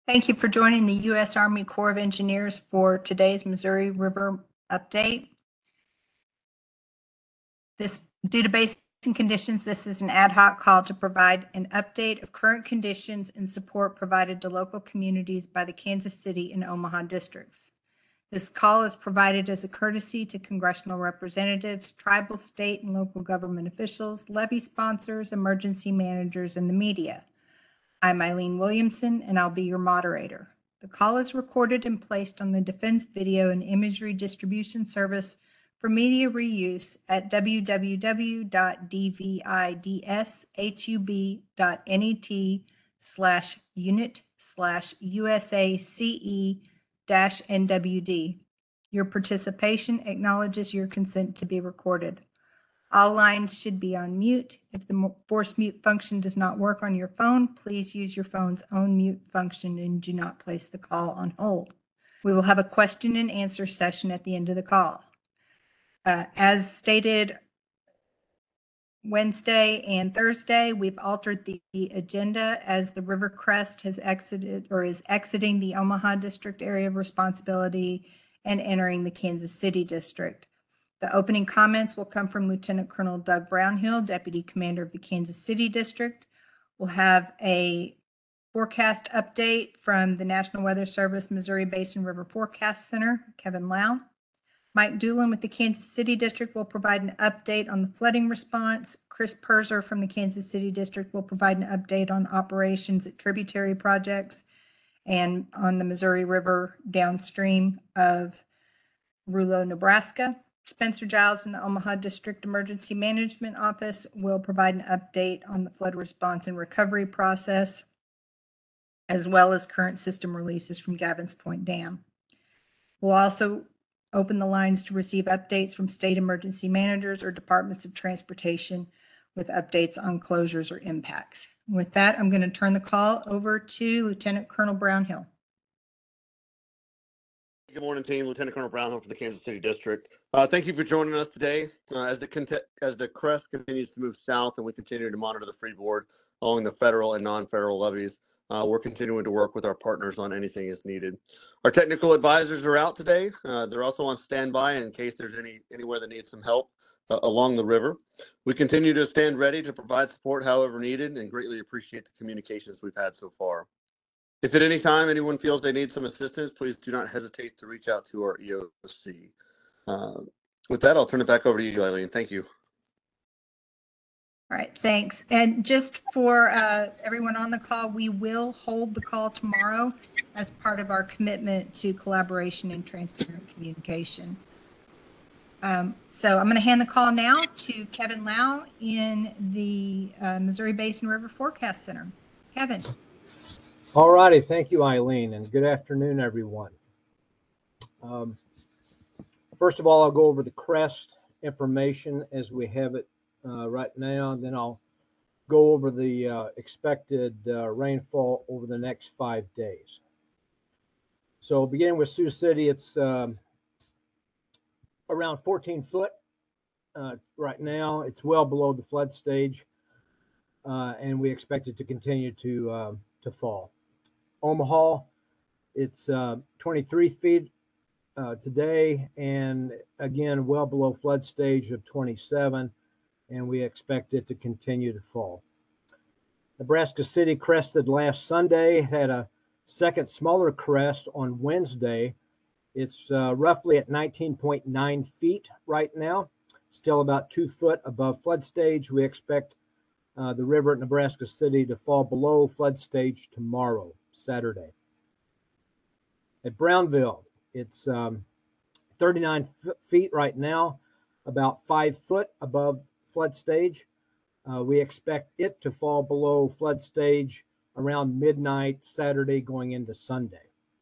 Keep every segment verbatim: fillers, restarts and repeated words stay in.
Thank you for joining the U S Army Corps of Engineers for today's Missouri River update. This, due to basin conditions, this is an ad hoc call to provide an update of current conditions and support provided to local communities by the Kansas City and Omaha districts. This call is provided as a courtesy to congressional representatives, tribal, state, and local government officials, levee sponsors, emergency managers, and the media. I'm Eileen Williamson, and I'll be your moderator. The call is recorded and placed on the Defense Video and Imagery Distribution Service for media reuse at w w w dot d v i d s hub dot net slash unit slash U S A C E dash N W D. Your participation acknowledges your consent to be recorded. All lines should be on mute. If the force mute function does not work on your phone, please use your phone's own mute function and do not place the call on hold. We will have a question and answer session at the end of the call. Uh, as stated Wednesday and Thursday, we've altered the, the agenda as the River Crest has exited or is exiting the Omaha District area of responsibility and entering the Kansas City District. The opening comments will come from Lieutenant Colonel Doug Brownhill, Deputy Commander of the Kansas City District. We'll have a forecast update from the National Weather Service Missouri Basin River Forecast Center, Kevin Lau. Mike Doolin with the Kansas City District will provide an update on the flooding response. Chris Perzer from the Kansas City District will provide an update on operations at tributary projects and on the Missouri River downstream of Rouleau, Nebraska. Spencer Giles in the Omaha District Emergency Management Office will provide an update on the flood response and recovery process, as well as current system releases from Gavins Point Dam. We'll also open the lines to receive updates from state emergency managers or departments of transportation with updates on closures or impacts. With that, I'm going to turn the call over to Lieutenant Colonel Brownhill. Good morning, team. Lieutenant Colonel Brownhill for the Kansas City District. Uh, thank you for joining us today. Uh, as the as the crest continues to move south and we continue to monitor the freeboard along the federal and non-federal levees, uh, we're continuing to work with our partners on anything as needed. Our technical advisors are out today. Uh, they're also on standby in case there's any anywhere that needs some help uh, along the river. We continue to stand ready to provide support however needed and greatly appreciate the communications we've had so far. If at any time anyone feels they need some assistance, please do not hesitate to reach out to our E O C. Uh, with that, I'll turn it back over to you, Eileen. Thank you. All right, thanks. And just for uh, everyone on the call, we will hold the call tomorrow as part of our commitment to collaboration and transparent communication. Um, so I'm going to hand the call now to Kevin Lau in the uh, Missouri Basin River Forecast Center. Kevin. All righty. Thank you, Eileen, and good afternoon, everyone. Um, first of all, I'll go over the crest information as we have it uh, right now, and then I'll go over the uh, expected uh, rainfall over the next five days. So beginning with Sioux City, it's um, around fourteen foot uh, right now. It's well below the flood stage, uh, and we expect it to continue to, uh, to fall. Omaha, it's uh, twenty-three feet uh, today, and again, well below flood stage of twenty-seven, and we expect it to continue to fall. Nebraska City crested last Sunday, had a second smaller crest on Wednesday. It's uh, roughly at nineteen point nine feet right now, still about two foot above flood stage. We expect uh, the river at Nebraska City to fall below flood stage tomorrow, Saturday. At Brownville, it's um, thirty-nine feet right now, about five foot above flood stage. Uh, we expect it to fall below flood stage around midnight Saturday going into Sunday.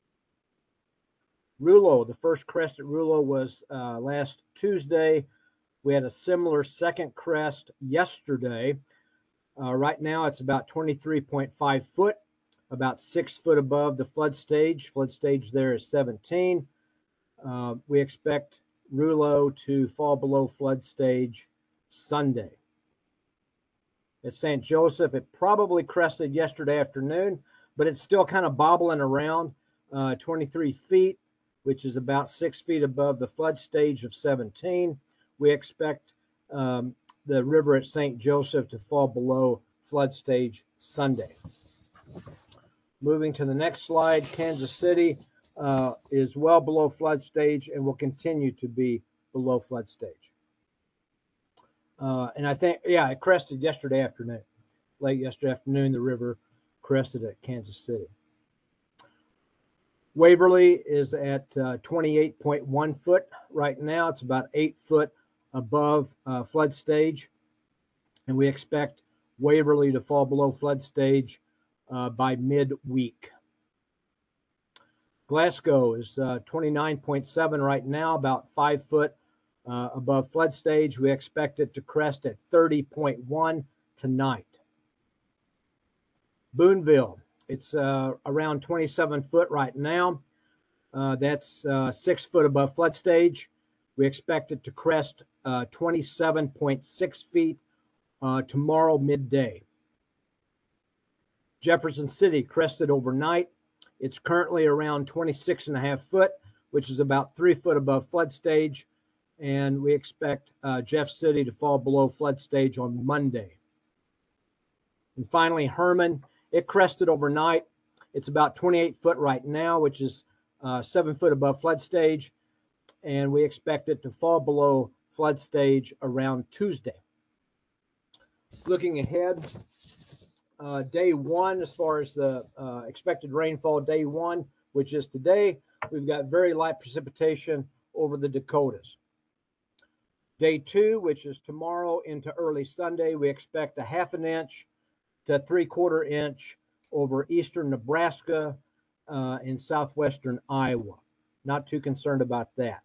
Rouleau, the first crest at Rouleau was uh, last Tuesday. We had a similar second crest yesterday. Uh, right now, it's about twenty-three point five foot, about six foot above the flood stage. Flood stage there is seventeen. Uh, we expect Rouleau to fall below flood stage Sunday. At Saint Joseph, it probably crested yesterday afternoon, but it's still kind of bobbling around uh, twenty-three feet, which is about six feet above the flood stage of seventeen. We expect um, the river at Saint Joseph to fall below flood stage Sunday. Moving to the next slide, Kansas City uh, is well below flood stage and will continue to be below flood stage. Uh, and I think, yeah, it crested yesterday afternoon. Late yesterday afternoon, the river crested at Kansas City. Waverly is at uh, twenty-eight point one foot right now. It's about eight foot above uh, flood stage. And we expect Waverly to fall below flood stage uh, by midweek. Glasgow is uh, twenty-nine point seven right now, about five foot uh, above flood stage. We expect it to crest at thirty point one tonight. Boonville, it's uh, around twenty-seven foot right now. Uh, that's uh, six foot above flood stage. We expect it to crest uh, twenty-seven point six feet uh, tomorrow midday. Jefferson City crested overnight. It's currently around twenty-six and a half foot, which is about three foot above flood stage. And we expect uh, Jeff City to fall below flood stage on Monday. And finally, Herman, it crested overnight. It's about twenty-eight foot right now, which is uh, seven foot above flood stage. And we expect it to fall below flood stage around Tuesday. Looking ahead, uh, day one, as far as the uh, expected rainfall, day one, which is today, we've got very light precipitation over the Dakotas. Day two, which is tomorrow into early Sunday, we expect a half an inch to three quarter inch over eastern Nebraska uh, and southwestern Iowa. Not too concerned about that.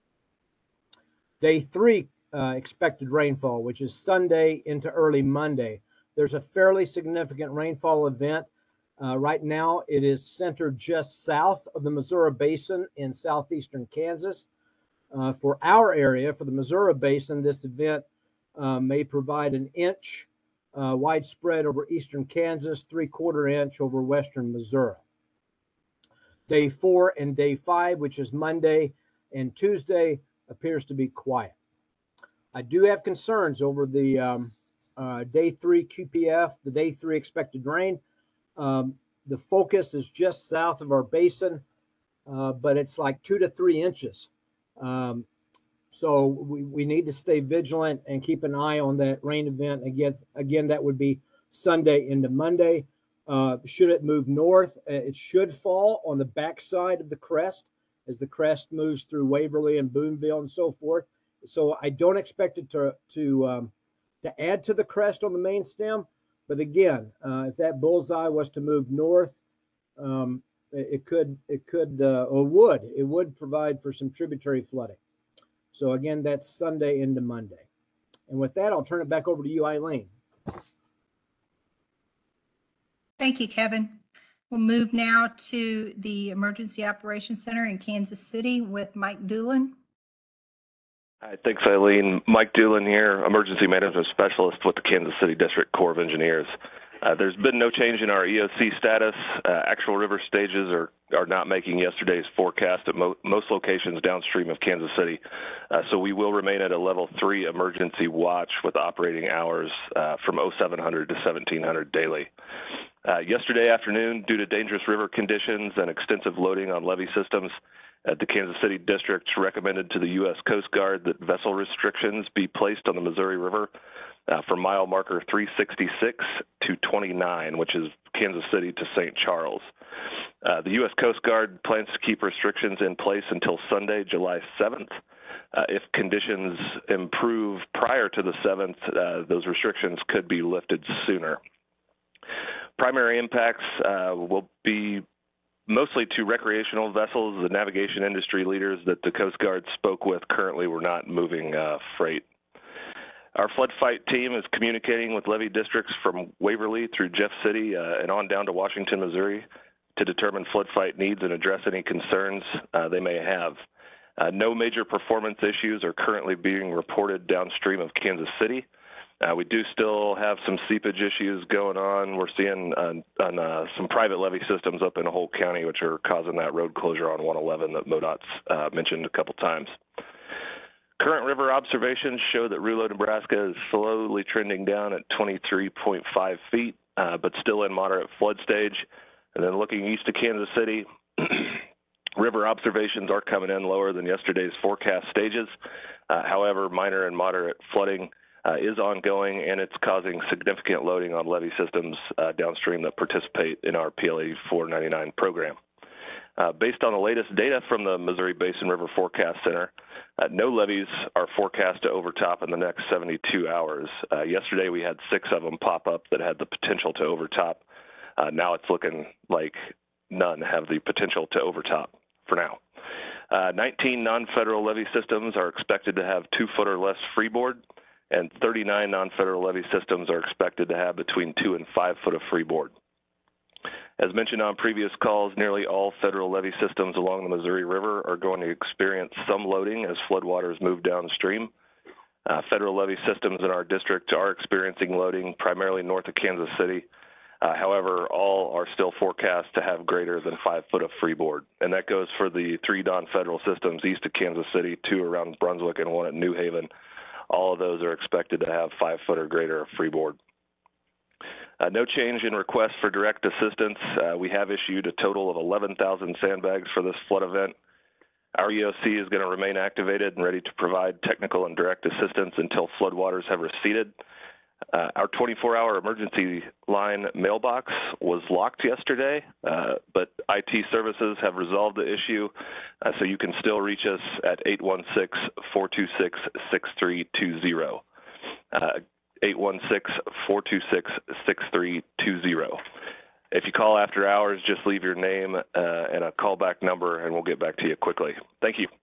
Day three, uh, expected rainfall, which is Sunday into early Monday. There's a fairly significant rainfall event. Uh, right now, it is centered just south of the Missouri Basin in southeastern Kansas. Uh, for our area, for the Missouri Basin, this event uh, may provide an inch uh, widespread over eastern Kansas, three-quarter inch over western Missouri. Day four and day five, which is Monday and Tuesday, appears to be quiet. I do have concerns over the um, uh, day three Q P F, the day three expected rain. Um, the focus is just south of our basin, uh, but it's like two to three inches. Um, so we, we need to stay vigilant and keep an eye on that rain event. Again, again, that would be Sunday into Monday. Uh, should it move north, it should fall on the backside of the crest as the crest moves through Waverly and Boonville and so forth. So I don't expect it to to um, to add to the crest on the main stem. But again, uh, if that bullseye was to move north, um, it, it could it could uh, or would it would provide for some tributary flooding. So again, that's Sunday into Monday. And with that, I'll turn it back over to you, Eileen. Thank you, Kevin. We'll move now to the Emergency Operations Center in Kansas City with Mike Doolin. Hi, thanks, Eileen. Mike Doolin here, Emergency Management Specialist with the Kansas City District Corps of Engineers. Uh, there's been no change in our E O C status. Uh, actual river stages are, are not making yesterday's forecast at mo most locations downstream of Kansas City. Uh, so we will remain at a level three emergency watch with operating hours uh, from oh seven hundred to seventeen hundred daily. Uh, yesterday afternoon, due to dangerous river conditions and extensive loading on levee systems, uh, the Kansas City District recommended to the U S Coast Guard that vessel restrictions be placed on the Missouri River uh, from mile marker three sixty-six to twenty-nine, which is Kansas City to Saint Charles. Uh, the U S Coast Guard plans to keep restrictions in place until Sunday, July seventh. Uh, if conditions improve prior to the seventh, uh, those restrictions could be lifted sooner. Primary impacts uh, will be mostly to recreational vessels. The navigation industry leaders that the Coast Guard spoke with currently were not moving uh, freight. Our flood fight team is communicating with levee districts from Waverly through Jeff City uh, and on down to Washington, Missouri to determine flood fight needs and address any concerns uh, they may have. Uh, no major performance issues are currently being reported downstream of Kansas City. Uh, we do still have some seepage issues going on. We're seeing on, on uh, some private levee systems up in Holt County, which are causing that road closure on one eleven that MoDOT's uh, mentioned a couple times. Current river observations show that Rulo, Nebraska is slowly trending down at twenty-three point five feet, uh, but still in moderate flood stage. And then looking east to Kansas City, river observations are coming in lower than yesterday's forecast stages. Uh, however, minor and moderate flooding uh, is ongoing, and it's causing significant loading on levee systems uh, downstream that participate in our P L A four ninety-nine program. Uh, based on the latest data from the Missouri Basin River Forecast Center, uh, no levees are forecast to overtop in the next seventy-two hours. Uh, yesterday, we had six of them pop up that had the potential to overtop. Uh, now it's looking like none have the potential to overtop for now. Uh, nineteen non-federal levee systems are expected to have two foot or less freeboard, and thirty-nine non-federal levee systems are expected to have between two and five foot of freeboard. As mentioned on previous calls, nearly all federal levee systems along the Missouri River are going to experience some loading as floodwaters move downstream. Uh, federal levee systems in our district are experiencing loading primarily north of Kansas City. Uh, however, all are still forecast to have greater than five foot of freeboard. And that goes for the three non-federal systems east of Kansas City, two around Brunswick and one at New Haven. All of those are expected to have five foot or greater of freeboard. Uh, no change in requests for direct assistance. Uh, we have issued a total of eleven thousand sandbags for this flood event. Our E O C is going to remain activated and ready to provide technical and direct assistance until floodwaters have receded. Uh, our twenty-four hour emergency line mailbox was locked yesterday, uh, but I T services have resolved the issue, uh, so you can still reach us at eight one six, four two six, six three two zero. Uh, eight one six, four two six, six three two zero. If you call after hours, just leave your name uh, and a callback number, and we'll get back to you quickly. Thank you.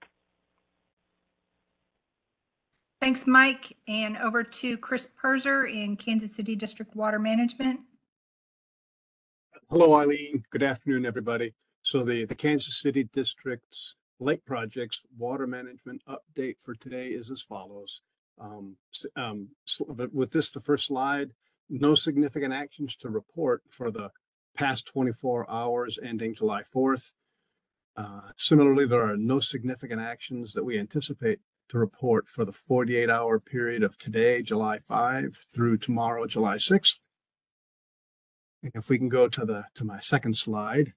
Thanks, Mike. And over to Chris Perzer in Kansas City District Water Management. Hello, Eileen. Good afternoon, everybody. So the, the Kansas City District's Lake Project's water management update for today is as follows. Um, um, with this, the first slide, no significant actions to report for the past twenty-four hours ending July fourth. Uh, similarly, there are no significant actions that we anticipate to report for the forty-eight hour period of today, July fifth, through tomorrow, July sixth. And if we can go to the to my second slide.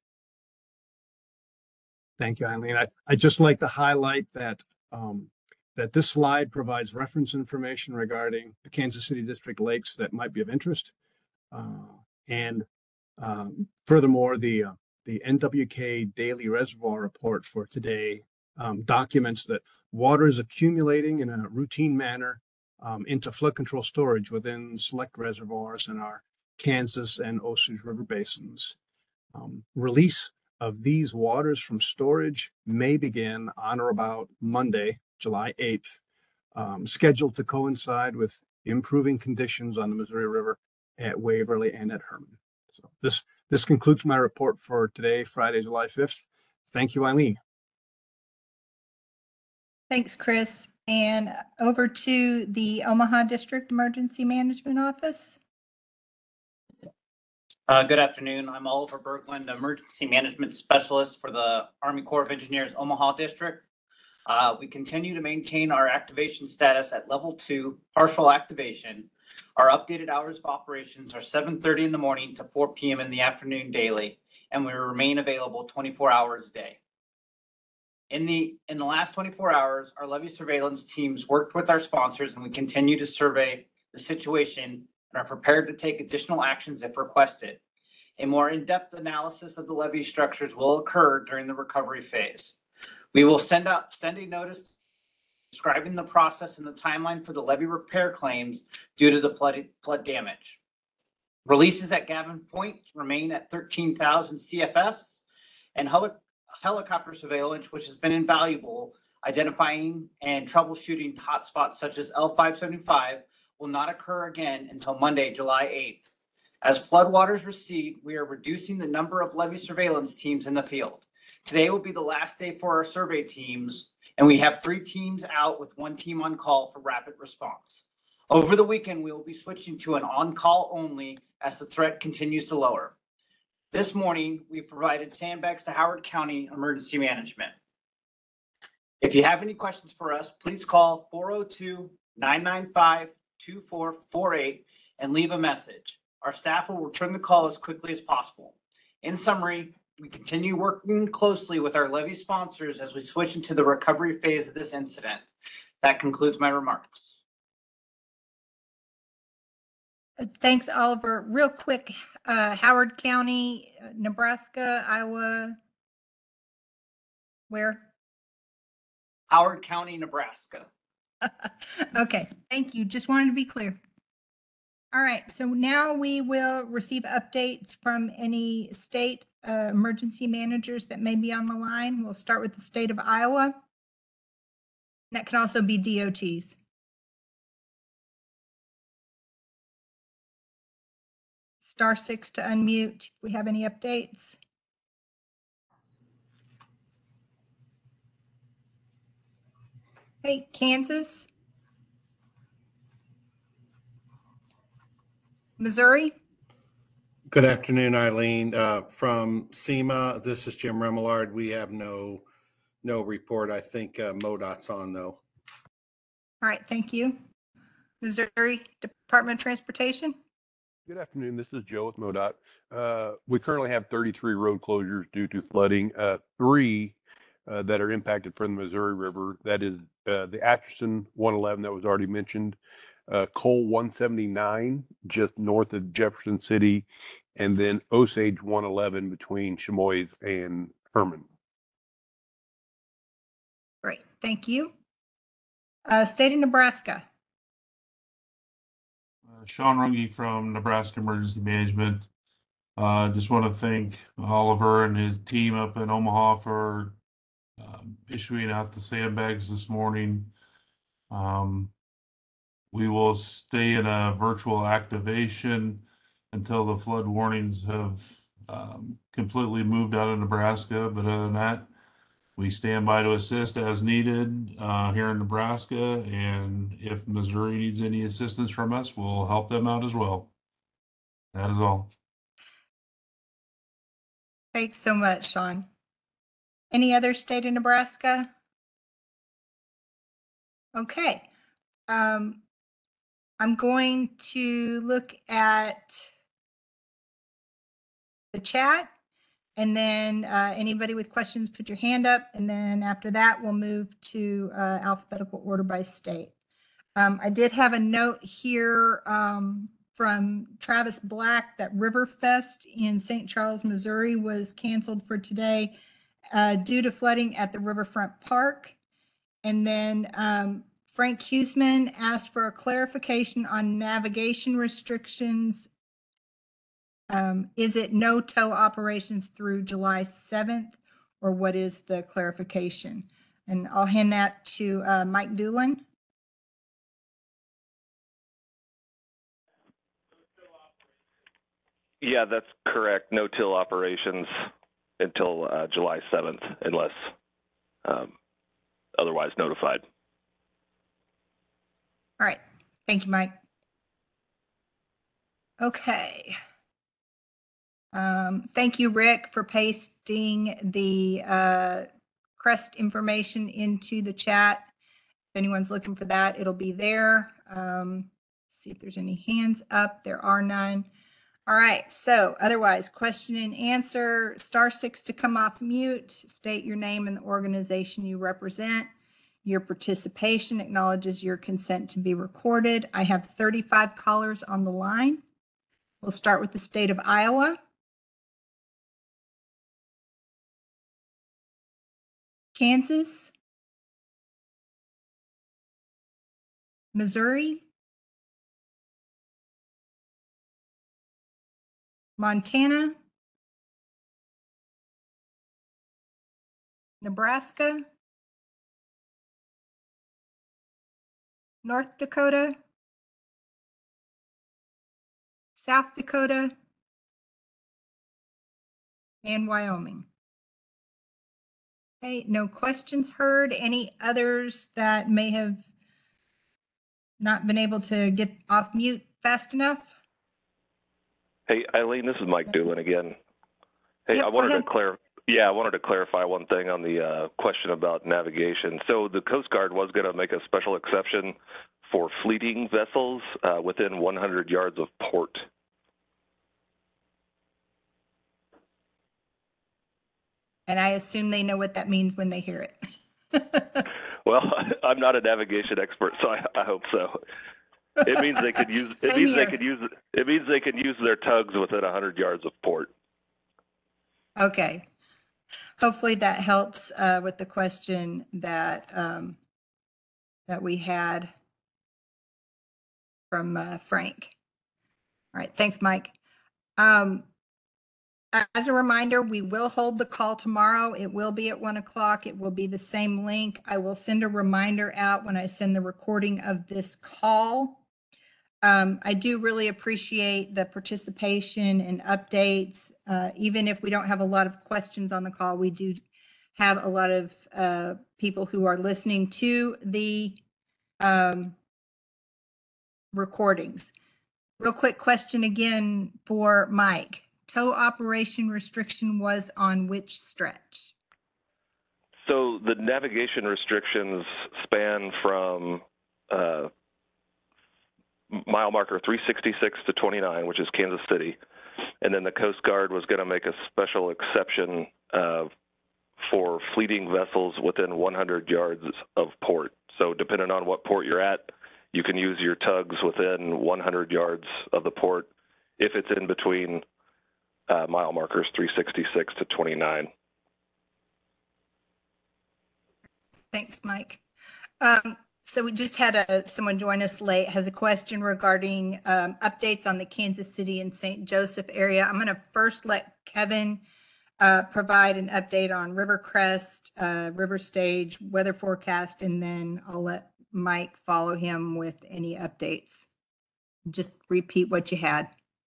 Thank you, Eileen. I, I'd just like to highlight that um, that this slide provides reference information regarding the Kansas City District lakes that might be of interest. Uh, and um, furthermore, the, uh, the N W K Daily Reservoir Report for today um, documents that water is accumulating in a routine manner um, into flood control storage within select reservoirs in our Kansas and Osage River basins. Um, release of these waters from storage may begin on or about Monday, July eighth, um, scheduled to coincide with improving conditions on the Missouri River at Waverly and at Herman. So this, this concludes my report for today, Friday, July fifth. Thank you, Eileen. Thanks, Chris. And over to the Omaha District Emergency Management Office. Uh, good afternoon. I'm Oliver Berglund, Emergency Management Specialist for the Army Corps of Engineers Omaha District. Uh, we continue to maintain our activation status at level two, partial activation. Our updated hours of operations are seven thirty in the morning to four p m in the afternoon daily, and we remain available twenty-four hours a day. In the, in the last twenty-four hours, our levee surveillance teams worked with our sponsors, and we continue to survey the situation and are prepared to take additional actions if requested. A more in-depth analysis of the levee structures will occur during the recovery phase. We will send out send a notice describing the process and the timeline for the levee repair claims due to the flood, flood damage. Releases at Gavin Point remain at thirteen thousand C F S, and heli helicopter surveillance, which has been invaluable, identifying and troubleshooting hotspots such as L five seventy-five, will not occur again until Monday, July eighth. As floodwaters recede, we are reducing the number of levee surveillance teams in the field. Today will be the last day for our survey teams, and we have three teams out with one team on call for rapid response. Over the weekend, we will be switching to an on-call only as the threat continues to lower. This morning, we provided sandbags to Howard County Emergency Management. If you have any questions for us, please call four oh two, nine nine five, two four four eight and leave a message. Our staff will return the call as quickly as possible. In summary, we continue working closely with our levy sponsors as we switch into the recovery phase of this incident. That concludes my remarks. Thanks, Oliver. Real quick, uh, Howard County, uh, Nebraska, Iowa, where? Howard County, Nebraska. Okay, thank you. Just wanted to be clear. All right, so now we will receive updates from any state uh, emergency managers that may be on the line. We'll start with the state of Iowa. That can also be D O Ts. Star six to unmute. If we have any updates. Hey, Kansas. Missouri. Good afternoon, Eileen. Uh, from SEMA, this is Jim Remillard. We have no no report. I think uh, MoDOT's on though. All right, thank you. Missouri Department of Transportation. Good afternoon. This is Joe with MoDOT. Uh, we currently have thirty-three road closures due to flooding. Uh, three uh, that are impacted from the Missouri River. That is uh, the Atchison one eleven that was already mentioned, uh, Cole one seventy-nine just north of Jefferson City, and then Osage one eleven between Chamois and Herman. Great, thank you. Uh, State of Nebraska. Uh, Sean Runge from Nebraska Emergency Management. Uh, just want to thank Oliver and his team up in Omaha for um, issuing out the sandbags this morning. Um, we will stay in a virtual activation until the flood warnings have um, completely moved out of Nebraska. But other than that, we stand by to assist as needed uh, here in Nebraska, and if Missouri needs any assistance from us, we'll help them out as well. That is all. Thanks so much, Sean. Any other state of Nebraska? Okay. Um, I'm going to look at the chat. And then uh, anybody with questions, put your hand up. And then after that, we'll move to uh, alphabetical order by state. Um, I did have a note here um, from Travis Black that Riverfest in Saint Charles, Missouri was canceled for today uh, due to flooding at the Riverfront Park. And then um, Frank Huseman asked for a clarification on navigation restrictions. Um, is it no tow operations through July seventh, or what is the clarification? And I'll hand that to uh, Mike Doolin. Yeah, that's correct. No till operations until uh, July seventh, unless um, otherwise notified. All right. Thank you, Mike. Okay. Um, thank you, Rick, for pasting the uh, CREST information into the chat. If anyone's looking for that, it'll be there. Um, see if there's any hands up. There are none. All right. So otherwise, question and answer, star six to come off mute, state your name and the organization you represent. Your participation acknowledges your consent to be recorded. I have thirty-five callers on the line. We'll start with the state of Iowa. Kansas, Missouri, Montana, Nebraska, North Dakota, South Dakota, and Wyoming. Okay, no questions heard. Any others that may have not been able to get off mute fast enough? Hey, Eileen, this is Mike Doolin again. Hey, Yep, I go wanted to ahead. clar- yeah, I wanted to clarify one thing on the uh, question about navigation. So the Coast Guard was going to make a special exception for fleeting vessels uh, within one hundred yards of port. And I assume they know what that means when they hear it. Well, I'm not a navigation expert, so I, I hope so. It means they could use. It Same means here. they could use. It means they can use their tugs within one hundred yards of port. Okay. Hopefully that helps uh, with the question that um, that we had from uh, Frank. All right, thanks, Mike. Um, as a reminder, we will hold the call tomorrow. It will be at one o'clock. It will be the same link. I will send a reminder out when I send the recording of this call. Um, I do really appreciate the participation and updates. Uh, even if we don't have a lot of questions on the call, we do have a lot of uh, people who are listening to the um, recordings. Real quick question again for Mike. Tow operation restriction was on which stretch? So the navigation restrictions span from uh, mile marker three sixty-six to twenty-nine, which is Kansas City. And then the Coast Guard was going to make a special exception uh, for fleeting vessels within one hundred yards of port. So depending on what port you're at, you can use your tugs within one hundred yards of the port if it's in between uh, mile markers three sixty-six to twenty-nine. Thanks, Mike. Um, so we just had a, someone join us late, has a question regarding um, updates on the Kansas City and Saint Joseph area. I'm going to first let Kevin uh, provide an update on Rivercrest, uh, River Stage, weather forecast, and then I'll let Mike follow him with any updates. Just repeat what you had.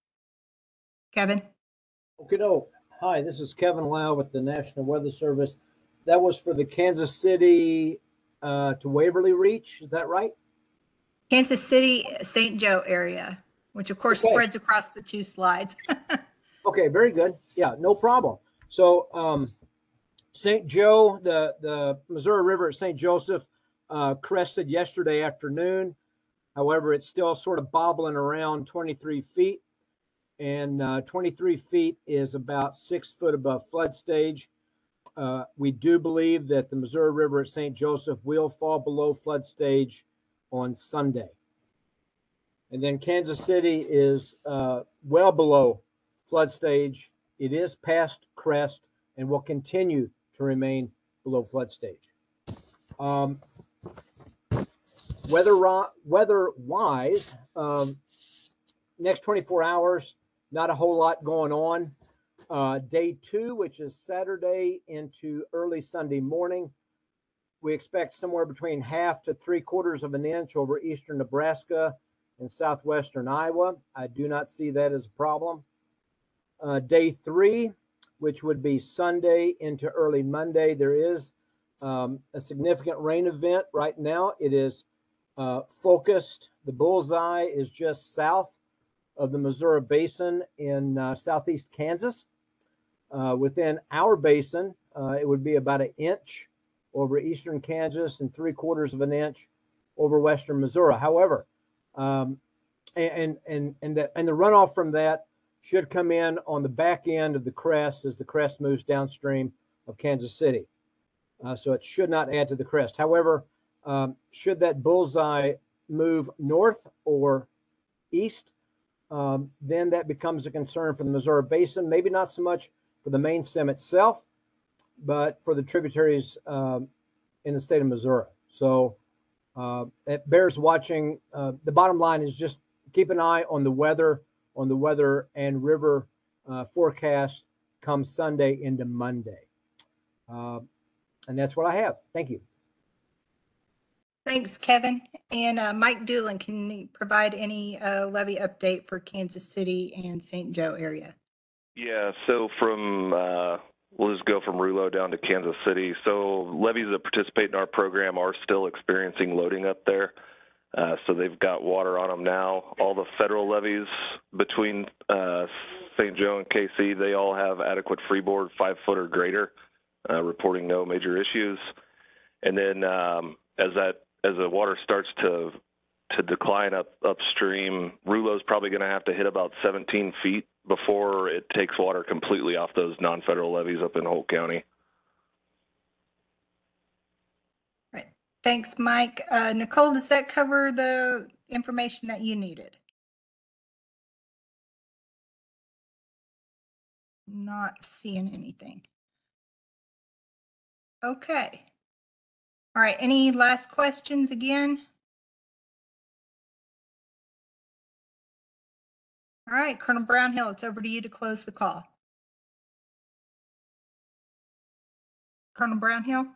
Kevin? Okay, no. Hi, this is Kevin Lau with the National Weather Service. That was for the Kansas City uh, to Waverly Reach. Is that right? Kansas City, Saint Joe area, which of course Okay. spreads across the two slides. Okay, very good. Yeah, no problem. So um, Saint Joe, the, the Missouri River at Saint Joseph uh, crested yesterday afternoon. However, it's still sort of bobbling around twenty-three feet. And uh, twenty-three feet is about six foot above flood stage. Uh, we do believe that the Missouri River at Saint Joseph will fall below flood stage on Sunday. And then Kansas City is uh, well below flood stage. It is past crest and will continue to remain below flood stage. Um, weather weather-wise, um, next twenty-four hours, not a whole lot going on. Uh, day two, which is Saturday into early Sunday morning, we expect somewhere between half to three quarters of an inch over eastern Nebraska and southwestern Iowa. I do not see that as a problem. Uh, day three, which would be Sunday into early Monday, there is um, a significant rain event right now. It is uh, focused. The bullseye is just south of the Missouri Basin in uh, southeast Kansas. Uh, within our basin, uh, it would be about an inch over eastern Kansas and three quarters of an inch over western Missouri. However, um, and and and the, and the runoff from that should come in on the back end of the crest as the crest moves downstream of Kansas City. Uh, so it should not add to the crest. However, um, should that bullseye move north or east, um, then that becomes a concern for the Missouri Basin. Maybe not so much for the main stem itself, but for the tributaries um, in the state of Missouri. So uh, it bears watching. Uh, the bottom line is just keep an eye on the weather, on the weather and river uh, forecast come Sunday into Monday. Uh, and that's what I have. Thank you. Thanks, Kevin. And uh, Mike Doolin, can you provide any uh, levy update for Kansas City and Saint Joe area? Yeah, so from, uh, we'll just go from Rulo down to Kansas City. So levees that participate in our program are still experiencing loading up there. Uh, so they've got water on them now. All the federal levees between uh, Saint Joe and K C, they all have adequate freeboard, five foot or greater, uh, reporting no major issues. And then um, as that as the water starts to to decline up upstream, Rulo's probably going to have to hit about seventeen feet before it takes water completely off those non-federal levees up in Holt County. Right. Thanks, Mike. Uh, Nicole, does that cover the information that you needed? Not seeing anything. Okay. All right. Any last questions again? All right, Colonel Brownhill, it's over to you to close the call. Colonel Brownhill?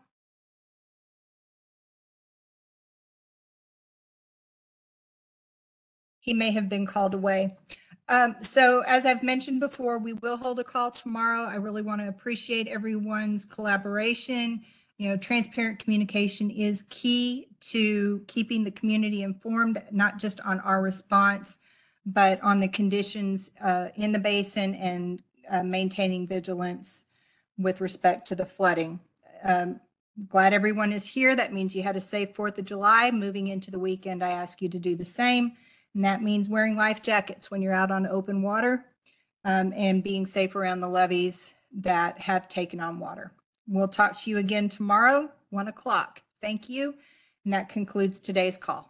He may have been called away. Um, so as I've mentioned before, we will hold a call tomorrow. I really want to appreciate everyone's collaboration. You know, transparent communication is key to keeping the community informed, not just on our response, but on the conditions uh, in the basin and uh, maintaining vigilance with respect to the flooding. Um, glad everyone is here. That means you had a safe fourth of July. Moving into the weekend, I ask you to do the same. And that means wearing life jackets when you're out on open water um, and being safe around the levees that have taken on water. We'll talk to you again tomorrow, one o'clock. Thank you. And that concludes today's call.